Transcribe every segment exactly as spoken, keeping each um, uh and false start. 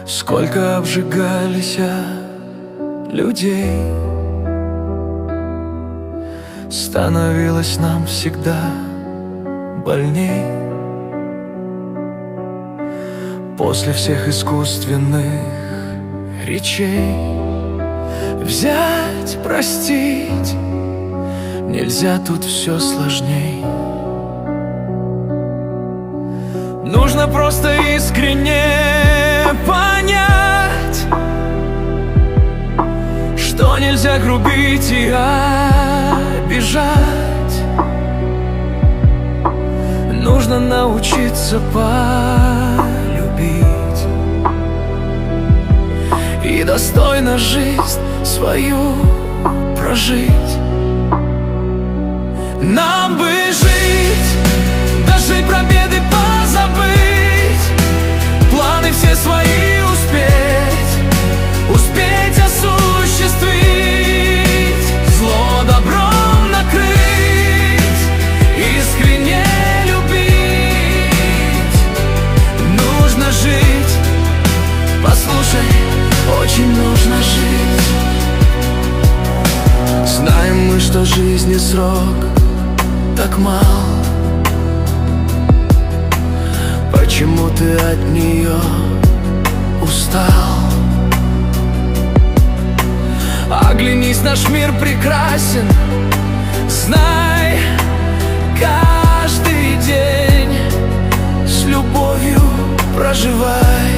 Сколько обжигались людей, становилось нам всегда больней. После всех искусственных речей взять, простить нельзя, тут все сложней. Нужно просто искренне понять, что нельзя грубить и обижать. Нужно научиться полюбить и достойно жизнь свою прожить. Нам бы жить, дожить, пробеды позабыть, планы все свои успеть, успеть осуществить, зло добром накрыть, искренне любить. Нужно жить, послушай, очень нужно жить. Знаем мы, что жизни срок так мал. Почему ты от нее устал? Оглянись, наш мир прекрасен. Знай, каждый день с любовью проживай.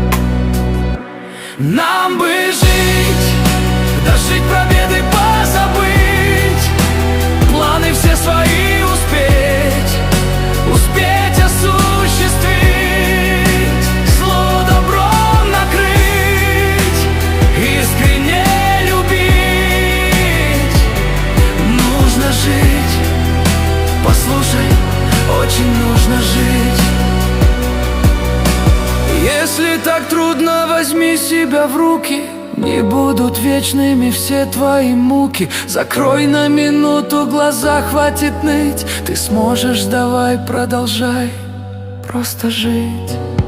Нам бы жить, дожить, пробеды позабыть, планы все свои успеть, успеть осуществить, зло добром накрыть, искренне любить. Нужно жить, послушай, очень нужно жить. Если так трудно, возьми себя в руки. Не будут вечными все твои муки. Закрой на минуту глаза, хватит ныть. Ты сможешь, давай продолжай просто жить.